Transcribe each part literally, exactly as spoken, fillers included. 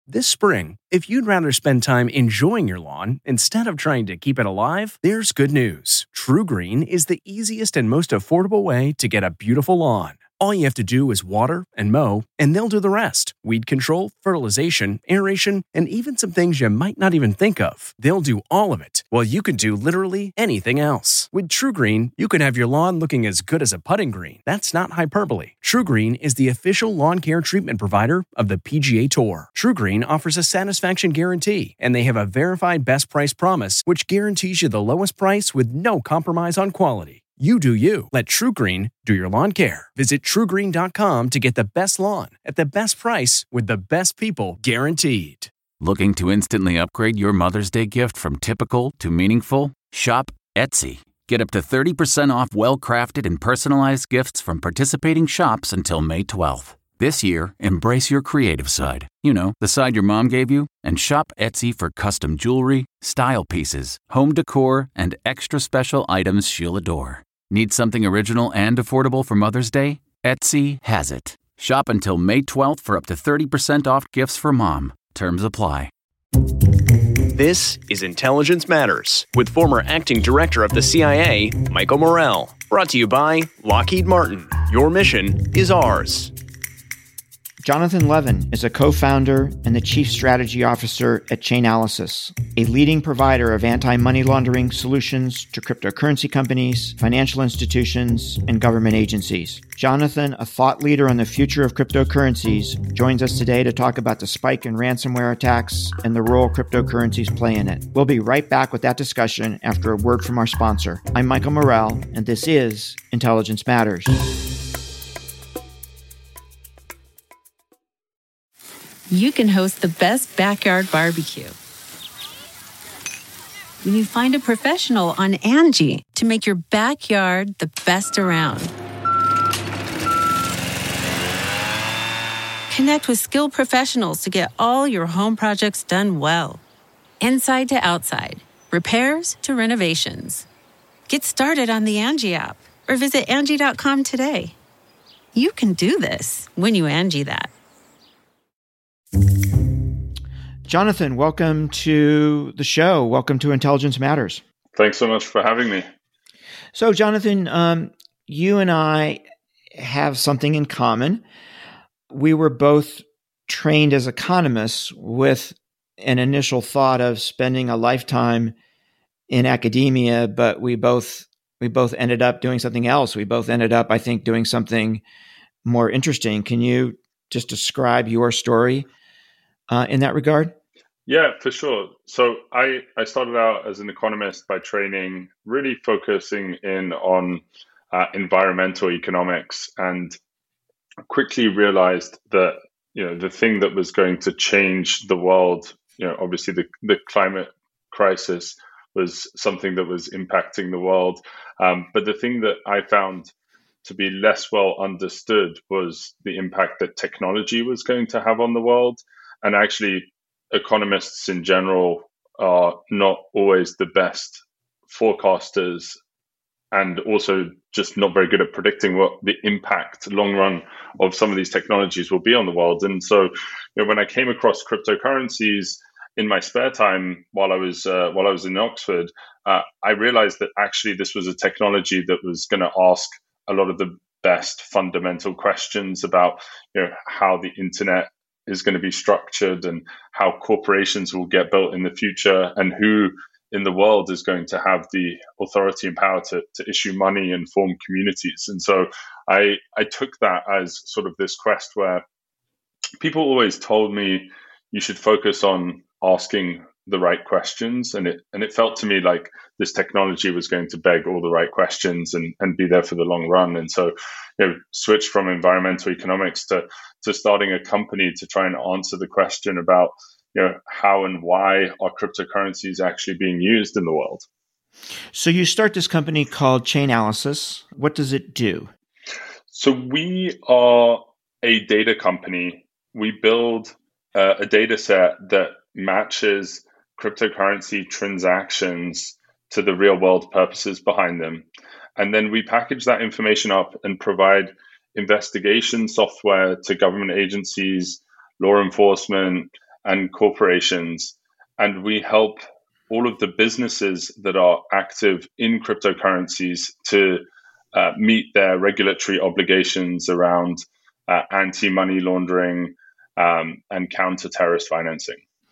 This spring, if you'd rather spend time enjoying your lawn instead of trying to keep it alive, there's good news. TruGreen is the easiest and most affordable way to get a beautiful lawn. All you have to do is water and mow, and they'll do the rest. Weed control, fertilization, aeration, and even some things you might not even think of. They'll do all of it, while you can do literally anything else. With TruGreen, you can have your lawn looking as good as a putting green. That's not hyperbole. TruGreen is the official lawn care treatment provider of the P G A Tour. TruGreen offers a satisfaction guarantee, and they have a verified best price promise, which guarantees you the lowest price with no compromise on quality. You do you. Let TruGreen do your lawn care. Visit True Green dot com to get the best lawn at the best price with the best people guaranteed. Looking to instantly upgrade your Mother's Day gift from typical to meaningful? Shop Etsy. Get up to thirty percent off well-crafted and personalized gifts from participating shops until May twelfth. This year, embrace your creative side. You know, the side your mom gave you. And shop Etsy for custom jewelry, style pieces, home decor, and extra special items she'll adore. Need something original and affordable for Mother's Day? Etsy has it. Shop until May twelfth for up to thirty percent off gifts for mom. Terms apply. This is Intelligence Matters with former acting director of the C I A, Michael Morell. Brought to you by Lockheed Martin. Your mission is ours. Jonathan Levin is a co-founder and the chief strategy officer at Chainalysis, a leading provider of anti-money laundering solutions to cryptocurrency companies, financial institutions, and government agencies. Jonathan, a thought leader on the future of cryptocurrencies, joins us today to talk about the spike in ransomware attacks and the role cryptocurrencies play in it. We'll be right back with that discussion after a word from our sponsor. I'm Michael Morell, and this is Intelligence Matters. You can host the best backyard barbecue when you find a professional on Angie to make your backyard the best around. Connect with skilled professionals to get all your home projects done well. Inside to outside, repairs to renovations. Get started on the Angie app or visit Angie dot com today. You can do this when you Angie that. Jonathan, welcome to the show. Welcome to Intelligence Matters. Thanks so much for having me. So, Jonathan, um, you and I have something in common. We were both trained as economists with an initial thought of spending a lifetime in academia, but we both we both ended up doing something else. We both ended up, I think, doing something more interesting. Can you just describe your story uh, in that regard? Yeah, for sure. So I, I started out as an economist by training, really focusing in on uh, environmental economics, and quickly realized that, you know, the thing that was going to change the world, you know, obviously the, the climate crisis was something that was impacting the world. Um, but the thing that I found to be less well understood was the impact that technology was going to have on the world. And actually, economists in general are not always the best forecasters, and also just not very good at predicting what the impact long run of some of these technologies will be on the world. And so, you know, when I came across cryptocurrencies in my spare time while I was uh, while I was in Oxford, uh, I realized that actually this was a technology that was going to ask a lot of the best fundamental questions about, you know, how the internet is going to be structured and how corporations will get built in the future, and who in the world is going to have the authority and power to, to issue money and form communities. And so I, I took that as sort of this quest where people always told me you should focus on asking the right questions. And it, and it felt to me like this technology was going to beg all the right questions and, and be there for the long run. And so, you know, switched from environmental economics to, to starting a company to try and answer the question about, you know, how and why are cryptocurrencies actually being used in the world. So you start this company called Chainalysis. What does it do? So we are a data company. We build uh, a data set that matches cryptocurrency transactions to the real world purposes behind them. And then we package that information up and provide investigation software to government agencies, law enforcement, and corporations, and we help all of the businesses that are active in cryptocurrencies to uh, meet their regulatory obligations around uh, anti-money laundering um, and counter-terrorist financing.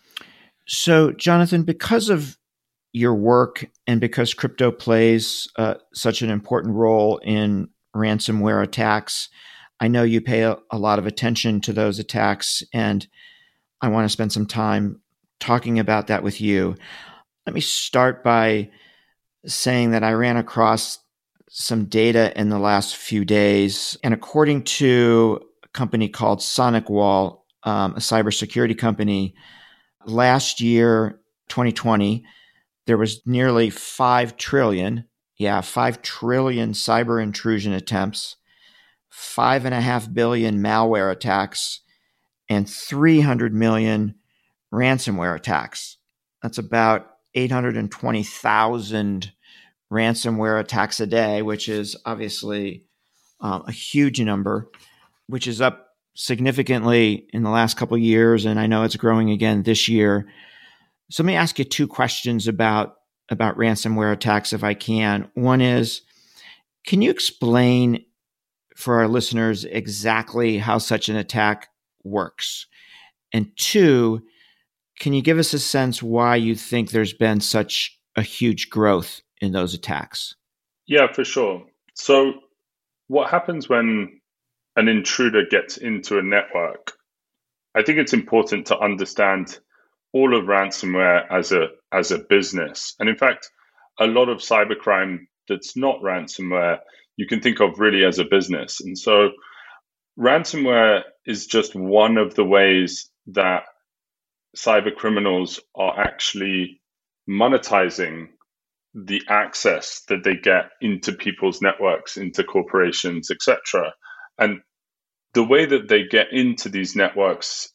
So, Jonathan, because of your work and because crypto plays uh, such an important role in ransomware attacks, I know you pay a, a lot of attention to those attacks, and I want to spend some time talking about that with you. Let me start by saying that I ran across some data in the last few days, and according to a company called SonicWall, um, a cybersecurity company, last year, twenty twenty, there was nearly five trillion, yeah, five trillion cyber intrusion attempts, five and a half billion malware attacks, and three hundred million ransomware attacks. That's about eight hundred twenty thousand ransomware attacks a day, which is obviously um, a huge number, which is up significantly in the last couple of years, and I know it's growing again this year. So let me ask you two questions about, about ransomware attacks, if I can. One is, can you explain for our listeners exactly how such an attack works? And two, can you give us a sense why you think there's been such a huge growth in those attacks? Yeah, for sure. So what happens when an intruder gets into a network? I think it's important to understand all of ransomware as a as a business. And in fact, a lot of cybercrime that's not ransomware, you can think of really as a business. And so ransomware is just one of the ways that cyber criminals are actually monetizing the access that they get into people's networks, into corporations, et cetera. And the way that they get into these networks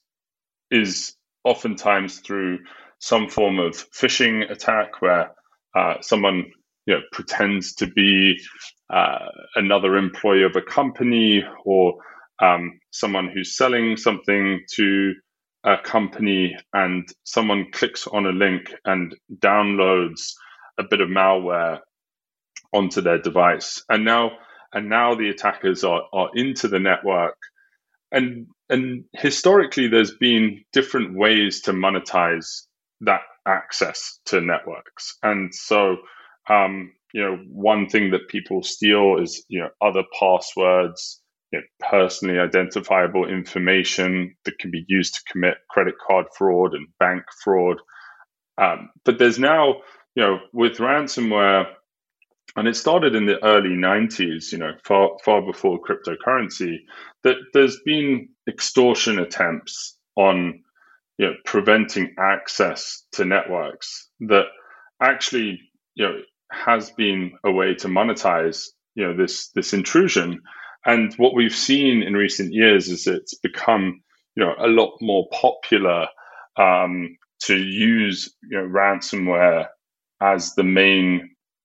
is oftentimes through some form of phishing attack where uh, someone you know, pretends to be uh, another employee of a company, or um, someone who's selling something to a company, and someone clicks on a link and downloads a bit of malware onto their device. And now and now the attackers are, are into the network. And and historically, there's been different ways to monetize that access to networks. And so, um, you know, one thing that people steal is, you know, other passwords, you know, personally identifiable information that can be used to commit credit card fraud and bank fraud. Um, but there's now, you know, with ransomware, and it started in the early nineties, you know, far far before cryptocurrency, that there's been extortion attempts on, you know, preventing access to networks that actually, you know, has been a way to monetize, you know, this this intrusion. And what we've seen in recent years is it's become, you know, a lot more popular um, to use, you know, ransomware as the main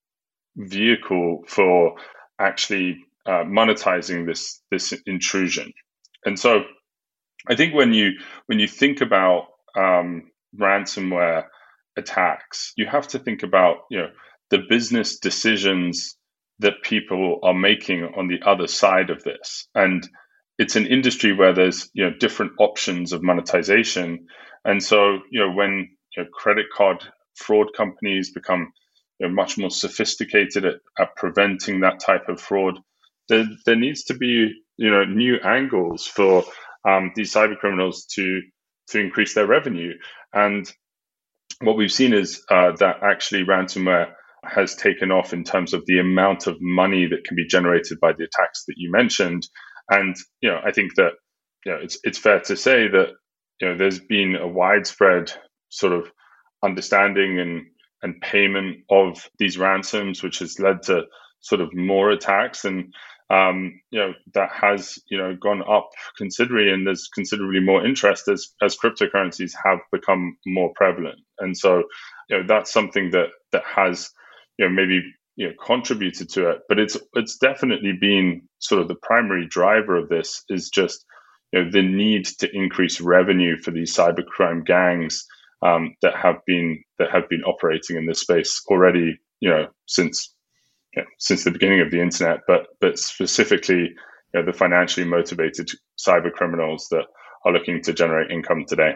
vehicle for actually uh, monetizing this this intrusion. And so, I think when you when you think about um, ransomware attacks, you have to think about, you know, the business decisions that people are making on the other side of this. And it's an industry where there's, you know, different options of monetization. And so, you know, when you know, credit card fraud companies become, you know, much more sophisticated at, at preventing that type of fraud, there, there needs to be, you know, new angles for um, these cyber criminals to to increase their revenue. And what we've seen is uh, that actually ransomware has taken off in terms of the amount of money that can be generated by the attacks that you mentioned. And, you know, I think that, you know, it's it's fair to say that, you know, there's been a widespread sort of understanding and and payment of these ransoms, which has led to sort of more attacks. And, um, you know, that has, you know, gone up considerably, and there's considerably more interest as, as cryptocurrencies have become more prevalent. And so, you know, that's something that, that has, you know, maybe, you know, contributed to it, but it's, it's definitely been sort of the primary driver of this is just, you know, the need to increase revenue for these cybercrime gangs um, that have been that have been operating in this space already, you know, since you know, since the beginning of the internet, but but specifically, you know, the financially motivated cyber criminals that are looking to generate income today.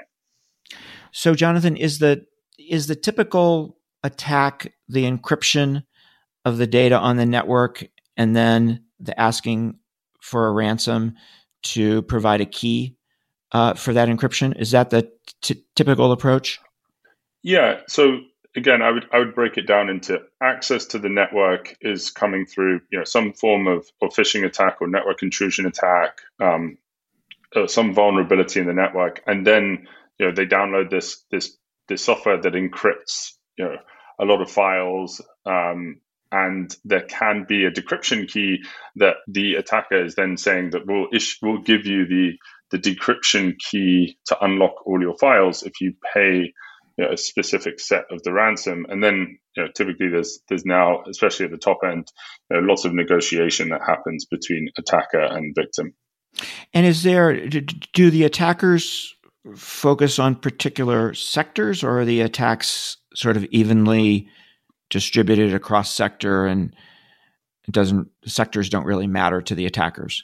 So, Jonathan, is the is the typical attack the encryption of the data on the network and then the asking for a ransom to provide a key uh, for that encryption? Is that the t- typical approach? Yeah. So again, I would I would break it down into access to the network is coming through, you know, some form of, of phishing attack or network intrusion attack, um, uh, some vulnerability in the network, and then you know they download this this this software that encrypts you know a lot of files. Um, And there can be a decryption key that the attacker is then saying that we'll issue, we'll give you the, the decryption key to unlock all your files if you pay you know, a specific set of the ransom. And then you know, typically there's there's now, especially at the top end, you know, lots of negotiation that happens between attacker and victim. And is there, do the attackers focus on particular sectors, or are the attacks sort of evenly distributed across sector, and it doesn't sectors don't really matter to the attackers?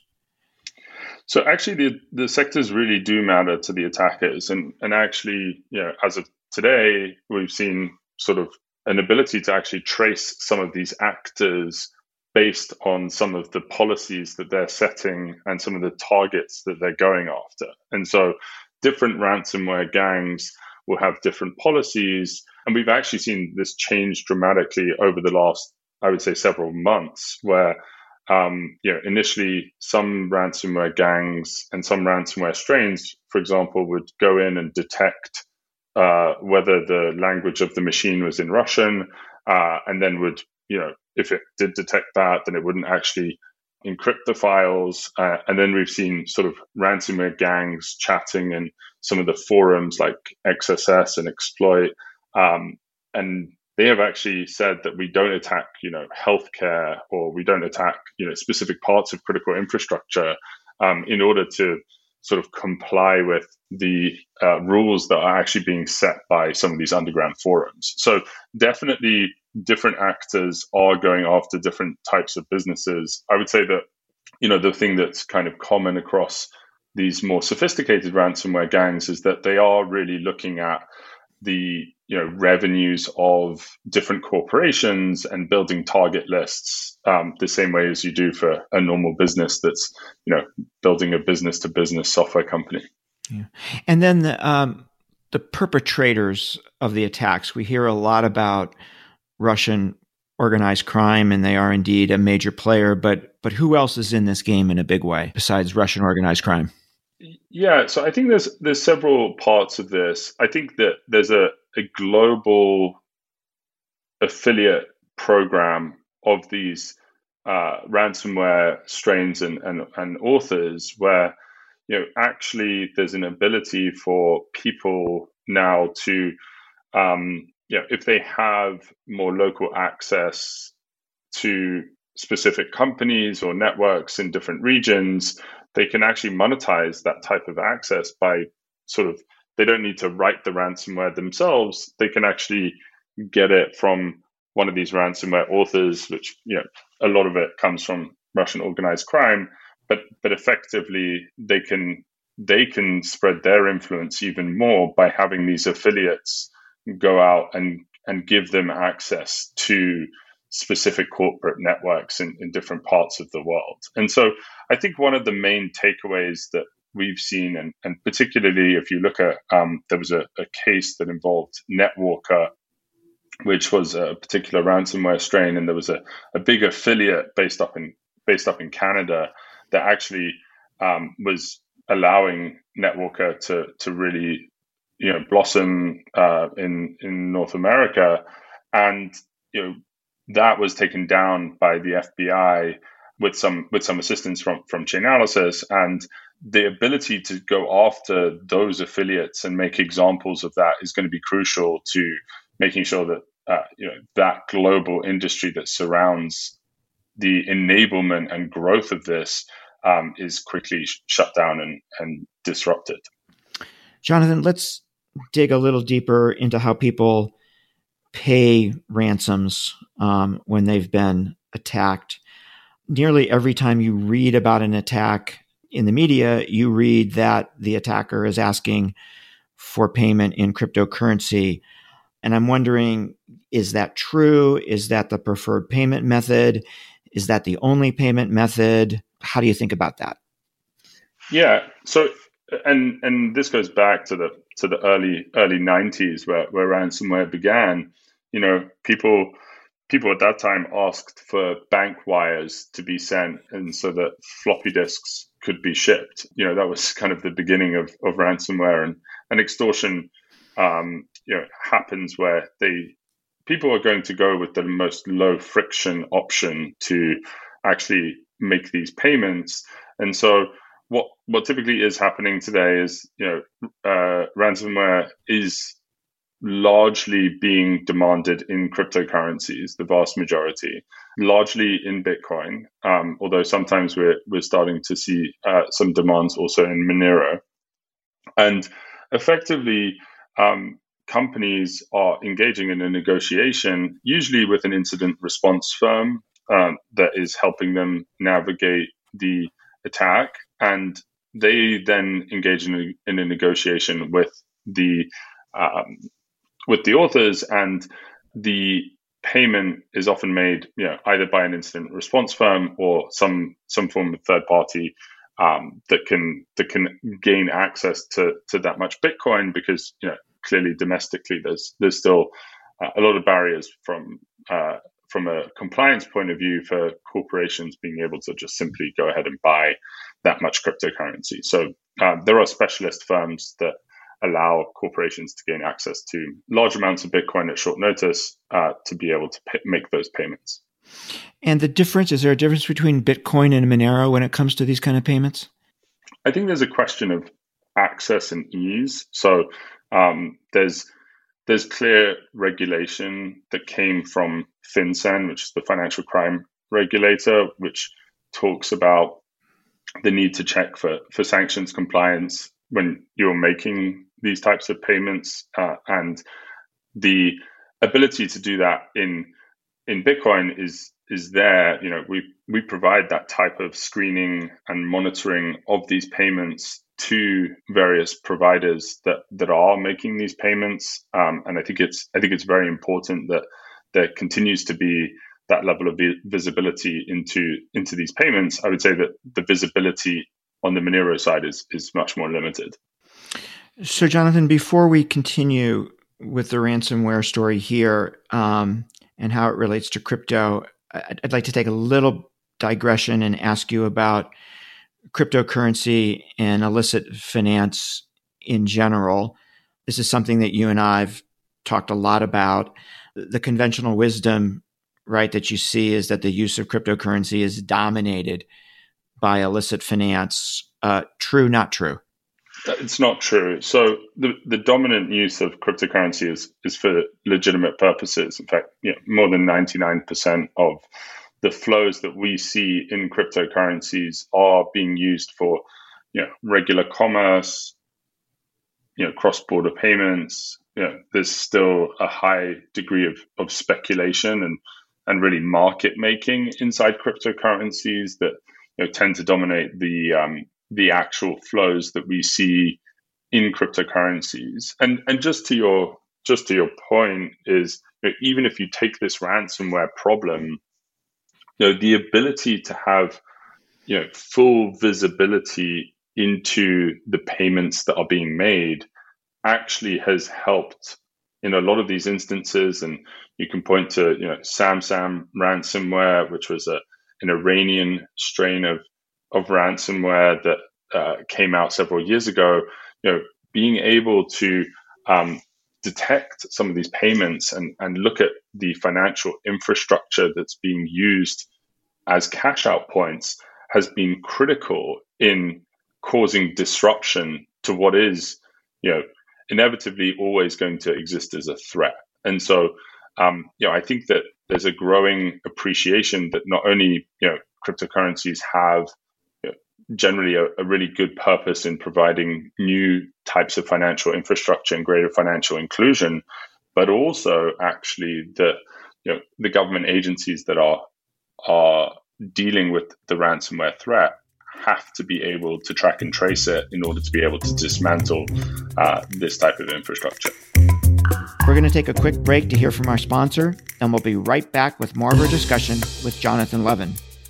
So actually the, the sectors really do matter to the attackers. And and actually, you know, as of today, we've seen sort of an ability to actually trace some of these actors based on some of the policies that they're setting and some of the targets that they're going after. And so different ransomware gangs will have different policies. And we've actually seen this change dramatically over the last, I would say, several months, where um, you know, initially some ransomware gangs and some ransomware strains, for example, would go in and detect uh, whether the language of the machine was in Russian, uh, and then would, you know, if it did detect that, then it wouldn't actually encrypt the files. Uh, and then we've seen sort of ransomware gangs chatting in some of the forums like X S S and Exploit. Um, and they have actually said that we don't attack, you know, healthcare, or we don't attack, you know, specific parts of critical infrastructure um, in order to sort of comply with the uh, rules that are actually being set by some of these underground forums. So definitely different actors are going after different types of businesses. I would say that, you know, the thing that's kind of common across these more sophisticated ransomware gangs is that they are really looking at the, you know, revenues of different corporations and building target lists um, the same way as you do for a normal business that's, you know, building a business to business software company. Yeah. And then the, um, the perpetrators of the attacks, we hear a lot about Russian organized crime, and they are indeed a major player, but but who else is in this game in a big way besides Russian organized crime? Yeah, so I think there's there's several parts of this. I think that there's a, a global affiliate program of these uh, ransomware strains and, and, and authors where, you know, actually there's an ability for people now to, um, you know, if they have more local access to specific companies or networks in different regions, they can actually monetize that type of access by sort of, they don't need to write the ransomware themselves. They can actually get it from one of these ransomware authors, which, you know, a lot of it comes from Russian organized crime, but but effectively they can they can spread their influence even more by having these affiliates go out and and give them access to specific corporate networks in, in different parts of the world. And so I think one of the main takeaways that we've seen, and, and particularly if you look at, um, there was a, a case that involved NetWalker, which was a particular ransomware strain, and there was a, a big affiliate based up in based up in Canada that actually um, was allowing NetWalker to to really, you know, blossom uh, in in North America, and you know that was taken down by the F B I with some with some assistance from from Chainalysis, and the ability to go after those affiliates and make examples of that is going to be crucial to making sure that uh, you know that global industry that surrounds the enablement and growth of this um, is quickly sh- shut down and, and disrupted. Jonathan, let's dig a little deeper into how people pay ransoms um, when they've been attacked. Nearly every time you read about an attack in the media, you read that the attacker is asking for payment in cryptocurrency. And I'm wondering, is that true? Is that the preferred payment method? Is that the only payment method? How do you think about that? Yeah. So, and and this goes back to the to the early early nineties where, where ransomware began. You know, people people at that time asked for bank wires to be sent, and so that floppy disks could be shipped. You know, that was kind of the beginning of, of ransomware, and, and extortion. Um, you know, happens where they people are going to go with the most low friction option to actually make these payments, and so. What what typically is happening today is, you know, uh, ransomware is largely being demanded in cryptocurrencies, the vast majority, largely in Bitcoin, um, although sometimes we're we're starting to see uh, some demands also in Monero. And effectively, um, companies are engaging in a negotiation, usually with an incident response firm um, that is helping them navigate the attack, and they then engage in a, in a negotiation with the um, with the authors, and the payment is often made, you know, either by an incident response firm or some some form of third party um, that can that can gain access to to that much Bitcoin, because, you know, clearly domestically there's there's still uh, a lot of barriers from uh, from a compliance point of view for corporations being able to just simply go ahead and buy that much cryptocurrency. So uh, there are specialist firms that allow corporations to gain access to large amounts of Bitcoin at short notice uh, to be able to pay, make those payments. And the difference, is there a difference between Bitcoin and Monero when it comes to these kind of payments? I think there's a question of access and ease. So um, there's There's clear regulation that came from FinCEN, which is the financial crime regulator, which talks about the need to check for, for sanctions compliance when you're making these types of payments. Uh, and the ability to do that in in Bitcoin is is there. You know, we we provide that type of screening and monitoring of these payments to various providers that, that are making these payments, um, and I think it's I think it's very important that there continues to be that level of vi- visibility into into these payments. I would say that the visibility on the Monero side is is much more limited. So, Jonathan, before we continue with the ransomware story here um, and how it relates to crypto, I'd, I'd like to take a little digression and ask you about cryptocurrency and illicit finance in general. This is something that you and I've talked a lot about. The conventional wisdom, right, that you see is that the use of cryptocurrency is dominated by illicit finance. Uh, true, not true? It's not true. So the, the dominant use of cryptocurrency is, is for legitimate purposes. In fact, you know, more than ninety-nine percent of the flows that we see in cryptocurrencies are being used for, you know, regular commerce, you know, cross-border payments. You know, there's still a high degree of, of speculation and, and really market making inside cryptocurrencies that, you know, tend to dominate the um, the actual flows that we see in cryptocurrencies. And and just to your just to your point is, you know, even if you take this ransomware problem, you know, the ability to have, you know, full visibility into the payments that are being made actually has helped in a lot of these instances. And you can point to, you know, SamSam ransomware, which was a an Iranian strain of of ransomware that uh, came out several years ago. You know, being able to um, detect some of these payments and, and look at the financial infrastructure that's being used as cash out points has been critical in causing disruption to what is, you know, inevitably always going to exist as a threat. And so, um, you know, I think that there's a growing appreciation that not only, you know, cryptocurrencies have, you know, generally a, a really good purpose in providing new types of financial infrastructure and greater financial inclusion, but also actually that you know the government agencies that are are dealing with the ransomware threat have to be able to track and trace it in order to be able to dismantle uh, this type of infrastructure. We're going to take a quick break to hear from our sponsor, and we'll be right back with more of our discussion with Jonathan Levin.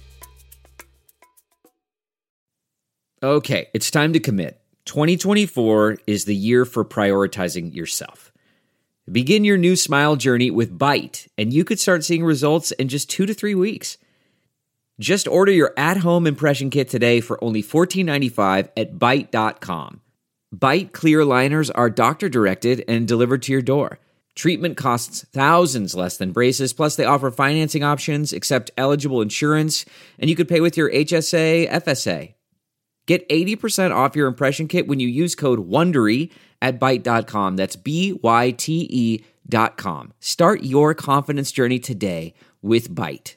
Okay, it's time to commit. twenty twenty-four is the year for prioritizing yourself. Begin your new smile journey with Byte, and you could start seeing results in just two to three weeks. Just order your at-home impression kit today for only fourteen ninety-five at byte dot com. Byte clear liners are doctor-directed and delivered to your door. Treatment costs thousands less than braces, plus they offer financing options, accept eligible insurance, and you could pay with your H S A, F S A. Get eighty percent off your impression kit when you use code WONDERY at byte dot com. That's B Y T E dot com. Start your confidence journey today with Byte.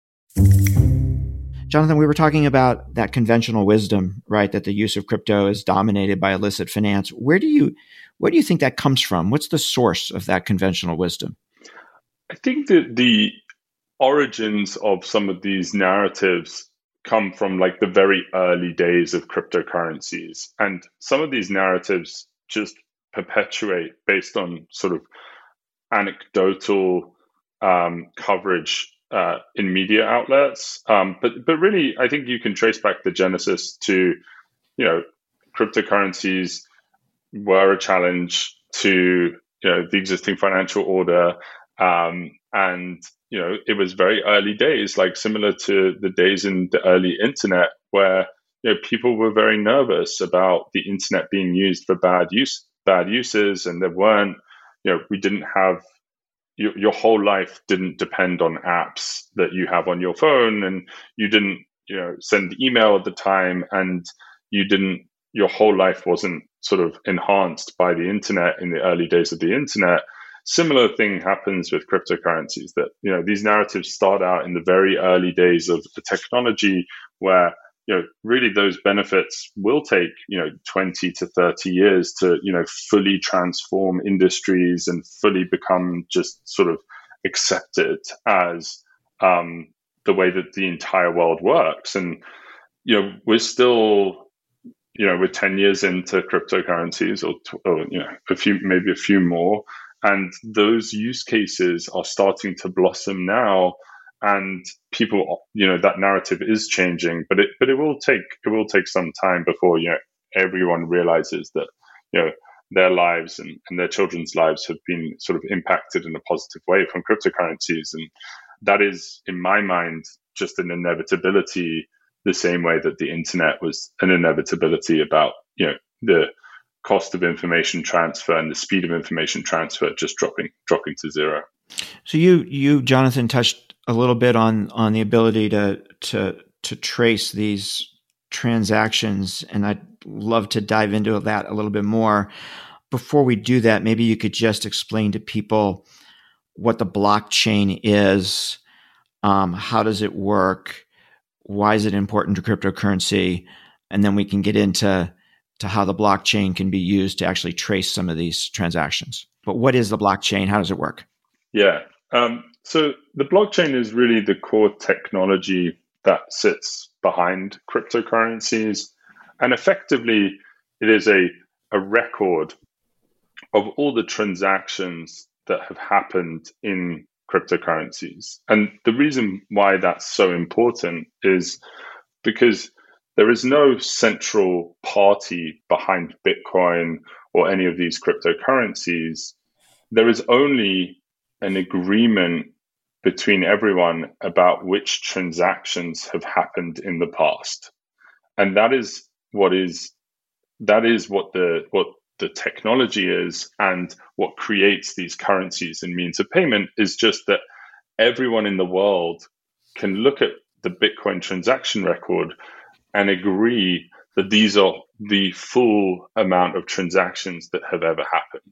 Jonathan, we were talking about that conventional wisdom, right? That the use of crypto is dominated by illicit finance. Where do you, where do you think that comes from? What's the source of that conventional wisdom? I think that the origins of some of these narratives come from like the very early days of cryptocurrencies. And some of these narratives just perpetuate based on sort of anecdotal um, coverage uh, in media outlets. Um, but but really, I think you can trace back the genesis to, you know, cryptocurrencies were a challenge to, you know, the existing financial order. Um, and, you know, it was very early days, like similar to the days in the early internet where, you know, people were very nervous about the internet being used for bad use, bad uses. And there weren't, you know, we didn't have, your, your whole life didn't depend on apps that you have on your phone, and you didn't, you know, send email at the time, and you didn't, your whole life wasn't sort of enhanced by the internet in the early days of the internet. Similar thing happens with cryptocurrencies, that, you know, these narratives start out in the very early days of the technology where, you know, really those benefits will take, you know, twenty to thirty years to, you know, fully transform industries and fully become just sort of accepted as um, the way that the entire world works. And, you know, we're still, you know, we're ten years into cryptocurrencies, or, or you know, a few, maybe a few more. And those use cases are starting to blossom now, and people, you know, that narrative is changing. But it, but it will take, it will take some time before, you know, everyone realizes that, you know, their lives and, and their children's lives have been sort of impacted in a positive way from cryptocurrencies. And that is, in my mind, just an inevitability, the same way that the internet was an inevitability about, you know, the cost of information transfer and the speed of information transfer just dropping dropping to zero. So you you Jonathan touched a little bit on on the ability to to to trace these transactions, and I'd love to dive into that a little bit more. Before we do that, maybe you could just explain to people what the blockchain is, um, how does it work, why is it important to cryptocurrency, and then we can get into to how the blockchain can be used to actually trace some of these transactions. But what is the blockchain? How does it work? Yeah. Um, so the blockchain is really the core technology that sits behind cryptocurrencies. And effectively, it is a, a record of all the transactions that have happened in cryptocurrencies. And the reason why that's so important is because there is no central party behind Bitcoin or any of these cryptocurrencies. There is only an agreement between everyone about which transactions have happened in the past. And that is what is that is what the what the technology is, and what creates these currencies and means of payment is just that everyone in the world can look at the Bitcoin transaction record and agree that these are the full amount of transactions that have ever happened.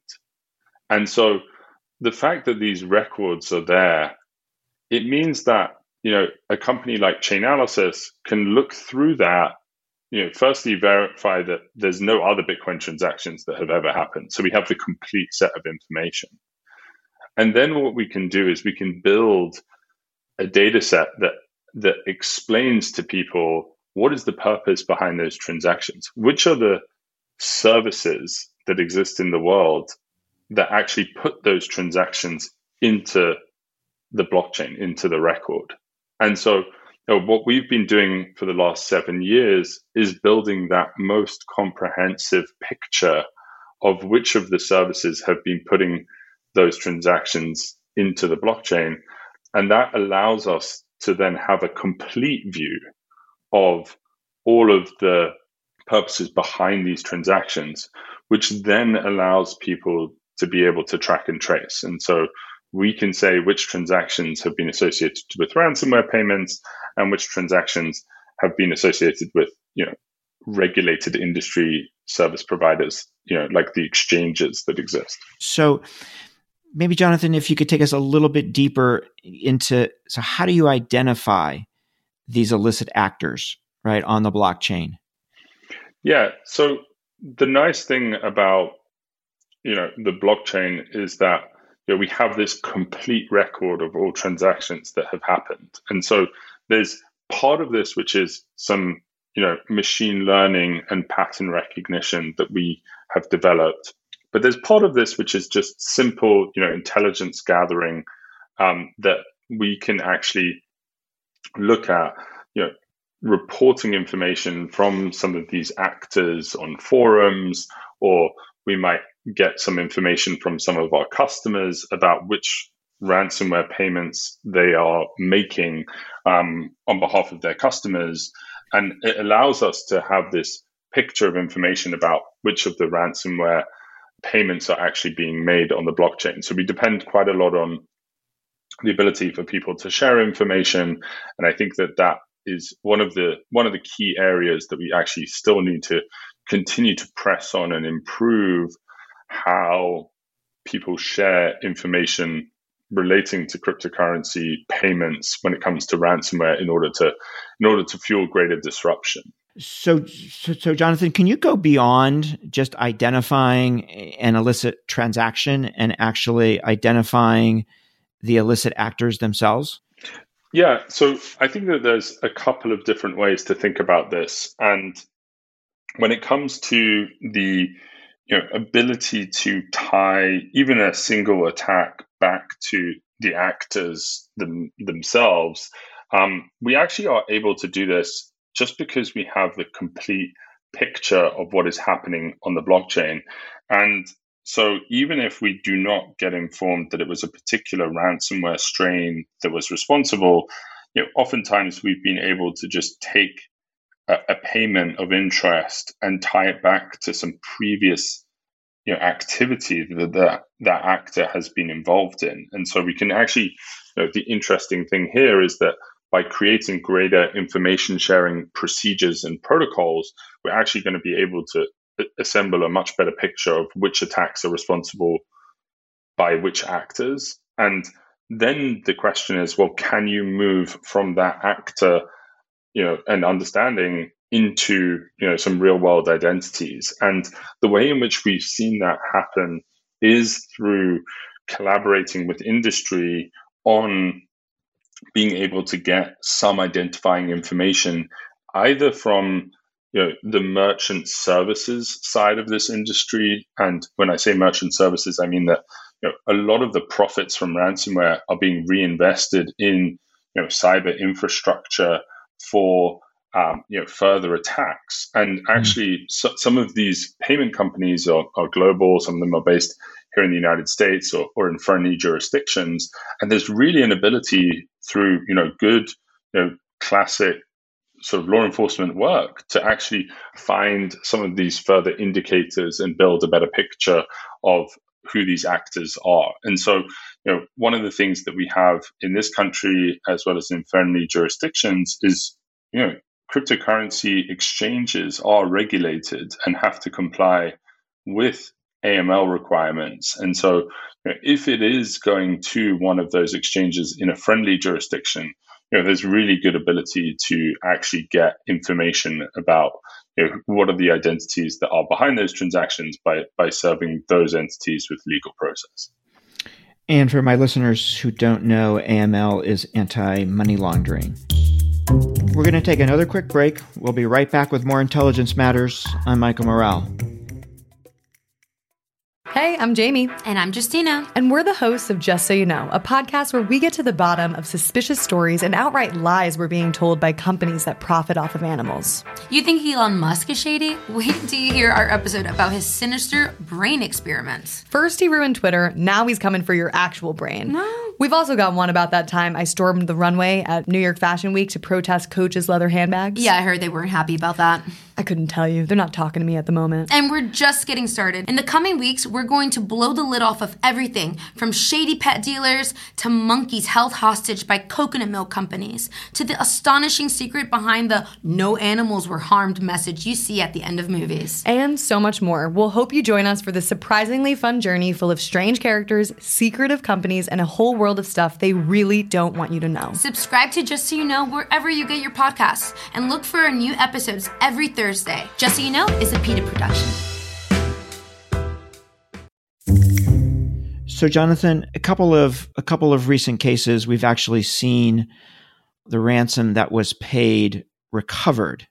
And so the fact that these records are there, it means that, you know, a company like Chainalysis can look through that you know, firstly, verify that there's no other Bitcoin transactions that have ever happened. So we have the complete set of information. And then what we can do is we can build a data set that, that explains to people what is the purpose behind those transactions, which are the services that exist in the world that actually put those transactions into the blockchain, into the record. And so you know, what we've been doing for the last seven years is building that most comprehensive picture of which of the services have been putting those transactions into the blockchain. And that allows us to then have a complete view of all of the purposes behind these transactions, which then allows people to be able to track and trace. And so we can say which transactions have been associated with ransomware payments and which transactions have been associated with, you know, regulated industry service providers, you know, like the exchanges that exist. So maybe, Jonathan, if you could take us a little bit deeper into, so how do you identify these illicit actors, right, on the blockchain? Yeah. So the nice thing about, you know, the blockchain is that, you know, we have this complete record of all transactions that have happened. And so there's part of this, which is some, you know, machine learning and pattern recognition that we have developed. But there's part of this, which is just simple, you know, intelligence gathering um, that we can actually look at, you know, reporting information from some of these actors on forums, or we might get some information from some of our customers about which ransomware payments they are making um, on behalf of their customers. And it allows us to have this picture of information about which of the ransomware payments are actually being made on the blockchain. So we depend quite a lot on the ability for people to share information. And I think that that is one of the one of the key areas that we actually still need to continue to press on and improve how people share information relating to cryptocurrency payments when it comes to ransomware in order to in order to fuel greater disruption. So, so, so Jonathan, can you go beyond just identifying an illicit transaction and actually identifying the illicit actors themselves? Yeah, so I think that there's a couple of different ways to think about this. And when it comes to the you know, ability to tie even a single attack back to the actors them, themselves, um, we actually are able to do this just because we have the complete picture of what is happening on the blockchain. And so even if we do not get informed that it was a particular ransomware strain that was responsible, you know, oftentimes we've been able to just take a, a payment of interest and tie it back to some previous you know, activity that the, that actor has been involved in. And so we can actually, you know, the interesting thing here is that by creating greater information sharing procedures and protocols, we're actually going to be able to assemble a much better picture of which attacks are responsible by which actors. And then the question is, well, can you move from that actor, you know, and understanding into, you know, some real world identities? And the way in which we've seen that happen is through collaborating with industry on being able to get some identifying information, either from you know, the merchant services side of this industry. And when I say merchant services, I mean that you know, a lot of the profits from ransomware are being reinvested in you know, cyber infrastructure for um, you know, further attacks. And actually, mm. so, some of these payment companies are, are global. Some of them are based here in the United States or, or in friendly jurisdictions. And there's really an ability through you know, good, you know, classic sort of law enforcement work to actually find some of these further indicators and build a better picture of who these actors are. And so, you know, one of the things that we have in this country, as well as in friendly jurisdictions, is, you know, cryptocurrency exchanges are regulated and have to comply with A M L requirements. And so, you know, if it is going to one of those exchanges in a friendly jurisdiction, you know, there's really good ability to actually get information about, you know, what are the identities that are behind those transactions by by serving those entities with legal process. And for my listeners who don't know, A M L is anti-money laundering. We're going to take another quick break. We'll be right back with more Intelligence Matters. I'm Michael Morrell. Hey, I'm Jamie. And I'm Justina. And we're the hosts of Just So You Know, a podcast where we get to the bottom of suspicious stories and outright lies we're being told by companies that profit off of animals. You think Elon Musk is shady? Wait until you hear our episode about his sinister brain experiments. First he ruined Twitter, now he's coming for your actual brain. No. We've also got one about that time I stormed the runway at New York Fashion Week to protest Coach's leather handbags. Yeah, I heard they weren't happy about that. I couldn't tell you. They're not talking to me at the moment. And we're just getting started. In the coming weeks, we're going to blow the lid off of everything from shady pet dealers to monkeys held hostage by coconut milk companies to the astonishing secret behind the no animals were harmed message you see at the end of movies. And so much more. We'll hope you join us for this surprisingly fun journey full of strange characters, secretive companies, and a whole world of stuff they really don't want you to know. Subscribe to Just So You Know wherever you get your podcasts and look for our new episodes every Thursday. Just So You Know is a PETA production. So, Jonathan, a couple of a couple of recent cases, we've actually seen the ransom that was paid recovered.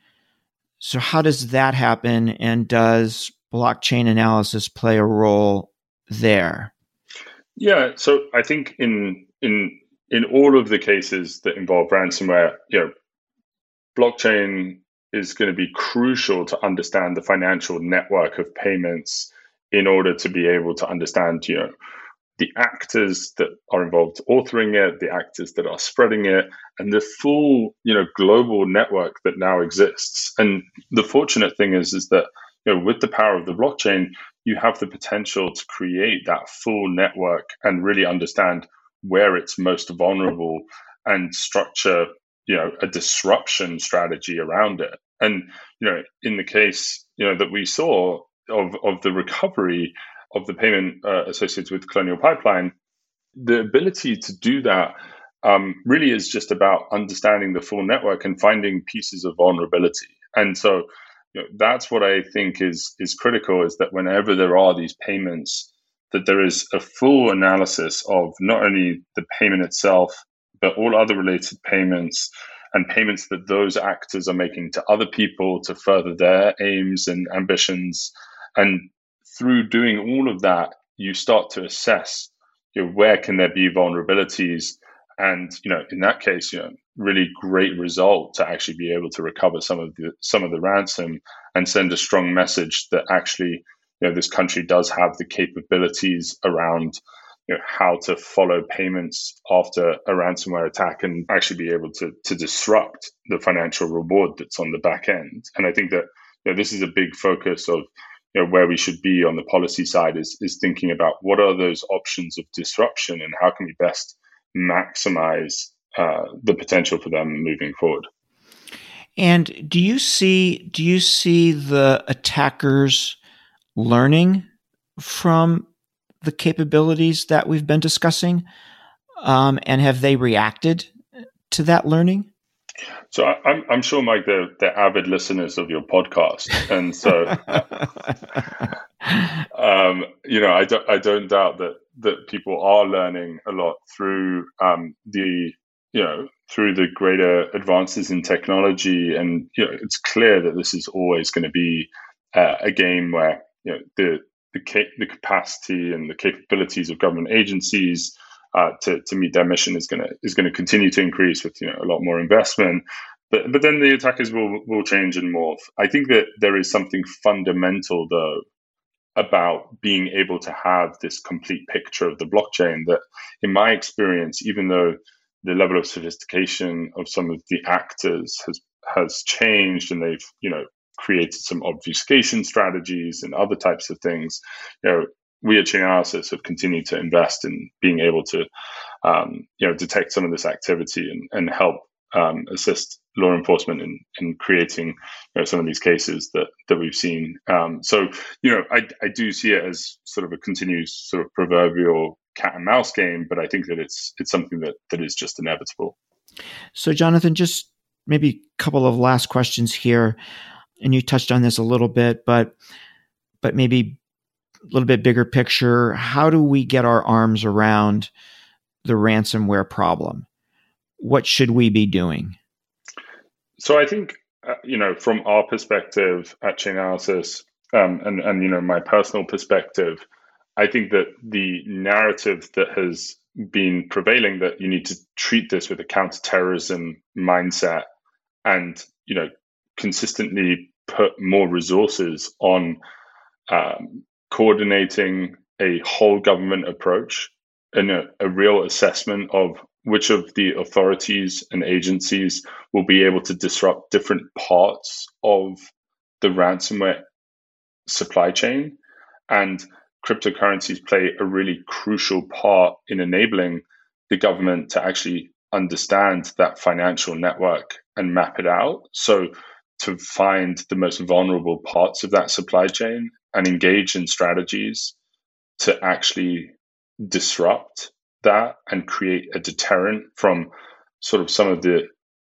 So, how does that happen, and does blockchain analysis play a role there? Yeah, so I think in in in all of the cases that involve ransomware, you know, blockchain is going to be crucial to understand the financial network of payments in order to be able to understand, you know, the actors that are involved authoring it, the actors that are spreading it, and the full, you know, global network that now exists. And the fortunate thing is, is that, you know, with the power of the blockchain, you have the potential to create that full network and really understand where it's most vulnerable and structure, you know, a disruption strategy around it. And, you know, in the case, you know, that we saw of, of the recovery of the payment uh, associated with Colonial Pipeline, the ability to do that um, really is just about understanding the full network and finding pieces of vulnerability. And so, you know, that's what I think is is critical, is that whenever there are these payments, that there is a full analysis of not only the payment itself, but all other related payments and payments that those actors are making to other people to further their aims and ambitions. And through doing all of that, you start to assess, you know, where can there be vulnerabilities, and, you know, in that case, you know, really great result to actually be able to recover some of the some of the ransom and send a strong message that actually, you know, this country does have the capabilities around, you know, how to follow payments after a ransomware attack and actually be able to to disrupt the financial reward that's on the back end. And I think that, you know, this is a big focus of, you know, where we should be on the policy side is is thinking about what are those options of disruption and how can we best maximize uh, the potential for them moving forward. And do you see do you see the attackers learning from the capabilities that we've been discussing, um, and have they reacted to that learning? So I, I'm I'm sure, Mike, they're, they're avid listeners of your podcast, and so um, you know, I don't I don't doubt that that people are learning a lot through um, the you know through the greater advances in technology, and you know, it's clear that this is always going to be uh, a game where, you know, the the ca- the capacity and the capabilities of government agencies uh, to to meet their mission is gonna is gonna continue to increase with, you know, a lot more investment. But but then the attackers will will change and morph. I think that there is something fundamental though about being able to have this complete picture of the blockchain that, in my experience, even though the level of sophistication of some of the actors has has changed and they've, you know, created some obfuscation strategies and other types of things, you know, we at Chainalysis have continued to invest in being able to, um, you know, detect some of this activity and, and help um, assist law enforcement in, in creating, you know, some of these cases that, that we've seen. Um, so, you know, I, I do see it as sort of a continuous sort of proverbial cat and mouse game, but I think that it's it's something that, that is just inevitable. So, Jonathan, just maybe a couple of last questions here. And you touched on this a little bit, but but maybe a little bit bigger picture. How do we get our arms around the ransomware problem? What should we be doing? So I think, uh, you know, from our perspective at Chainalysis, um, and, and, you know, my personal perspective, I think that the narrative that has been prevailing that you need to treat this with a counterterrorism mindset and, you know, consistently put more resources on um, coordinating a whole government approach and a, a real assessment of which of the authorities and agencies will be able to disrupt different parts of the ransomware supply chain. And cryptocurrencies play a really crucial part in enabling the government to actually understand that financial network and map it out. So to find the most vulnerable parts of that supply chain and engage in strategies to actually disrupt that and create a deterrent from sort of some of the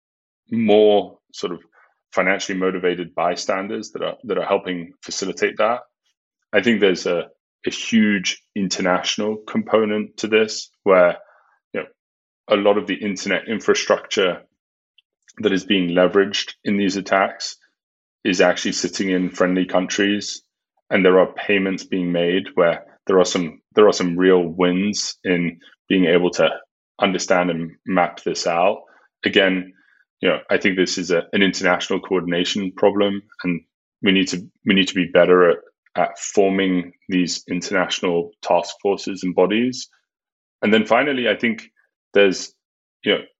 more sort of financially motivated bystanders that are that are helping facilitate that. I think there's a, a huge international component to this where, you know, a lot of the internet infrastructure that is being leveraged in these attacks is actually sitting in friendly countries, and there are payments being made where there are some there are some real wins in being able to understand and map this out. Again, you know, I think this is a, an international coordination problem, and we need to we need to be better at, at forming these international task forces and bodies. And then finally, I think there's, you know,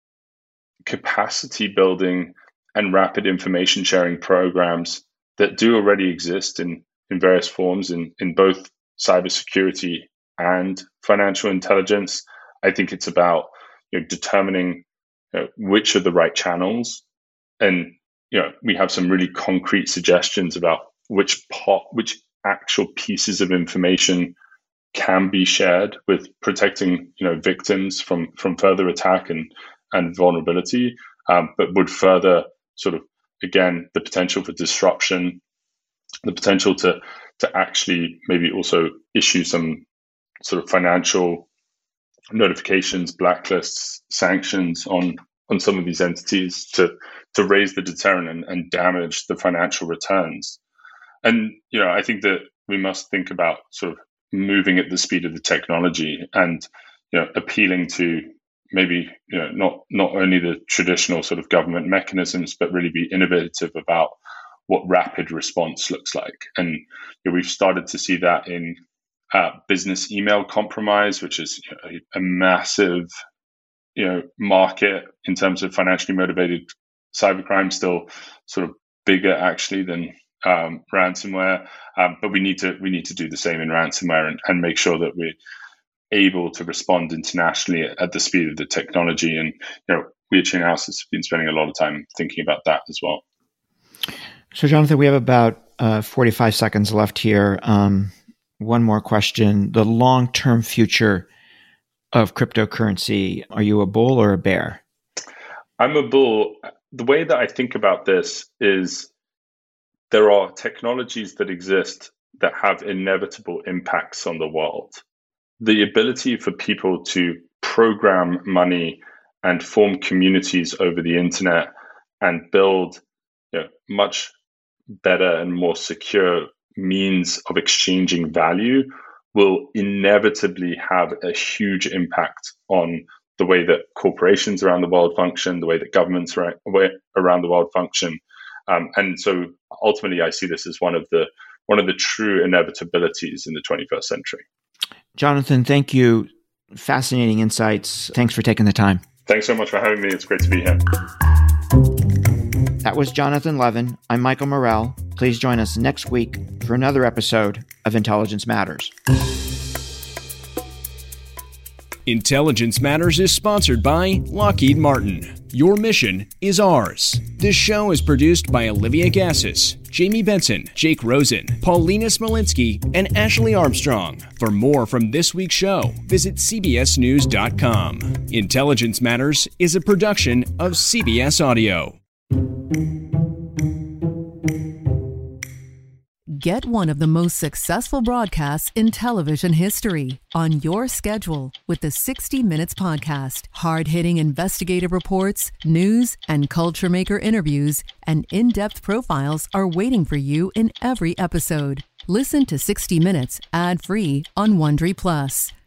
capacity building and rapid information sharing programs that do already exist in, in various forms in, in both cybersecurity and financial intelligence. I think it's about, you know, determining, you know, which are the right channels, and, you know, we have some really concrete suggestions about which part, which actual pieces of information can be shared with protecting, you know, victims from from further attack and and vulnerability, um, but would further sort of, again, the potential for disruption, the potential to to actually maybe also issue some sort of financial notifications, blacklists, sanctions on on some of these entities to to raise the deterrent and, and damage the financial returns. And, you know, I think that we must think about sort of moving at the speed of the technology and, you know, appealing to maybe, you know, not not only the traditional sort of government mechanisms, but really be innovative about what rapid response looks like. And, you know, we've started to see that in uh, business email compromise, which is, you know, a, a massive, you know, market in terms of financially motivated cybercrime, still sort of bigger actually than um, ransomware. Um, but we need to we need to do the same in ransomware and, and make sure that we're able to respond internationally at, at the speed of the technology. And, you know, we at Chainalysis have been spending a lot of time thinking about that as well. So, Jonathan, we have about uh, forty-five seconds left here. Um, one more question. The long-term future of cryptocurrency, are you a bull or a bear? I'm a bull. The way that I think about this is there are technologies that exist that have inevitable impacts on the world. The ability for people to program money and form communities over the internet and build, you know, much better and more secure means of exchanging value will inevitably have a huge impact on the way that corporations around the world function, the way that governments around the world function. Um, and so ultimately, I see this as one of the one of the true inevitabilities in the twenty-first century. Jonathan, thank you. Fascinating insights. Thanks for taking the time. Thanks so much for having me. It's great to be here. That was Jonathan Levin. I'm Michael Morell. Please join us next week for another episode of Intelligence Matters. Intelligence Matters is sponsored by Lockheed Martin. Your mission is ours. This show is produced by Olivia Gassis, Jamie Benson, Jake Rosen, Paulina Smolinski, and Ashley Armstrong. For more from this week's show, visit C B S News dot com. Intelligence Matters is a production of C B S Audio. Get one of the most successful broadcasts in television history on your schedule with the sixty minutes Podcast. Hard-hitting investigative reports, news, and culture maker interviews, and in-depth profiles are waiting for you in every episode. Listen to sixty minutes ad-free on Wondery Plus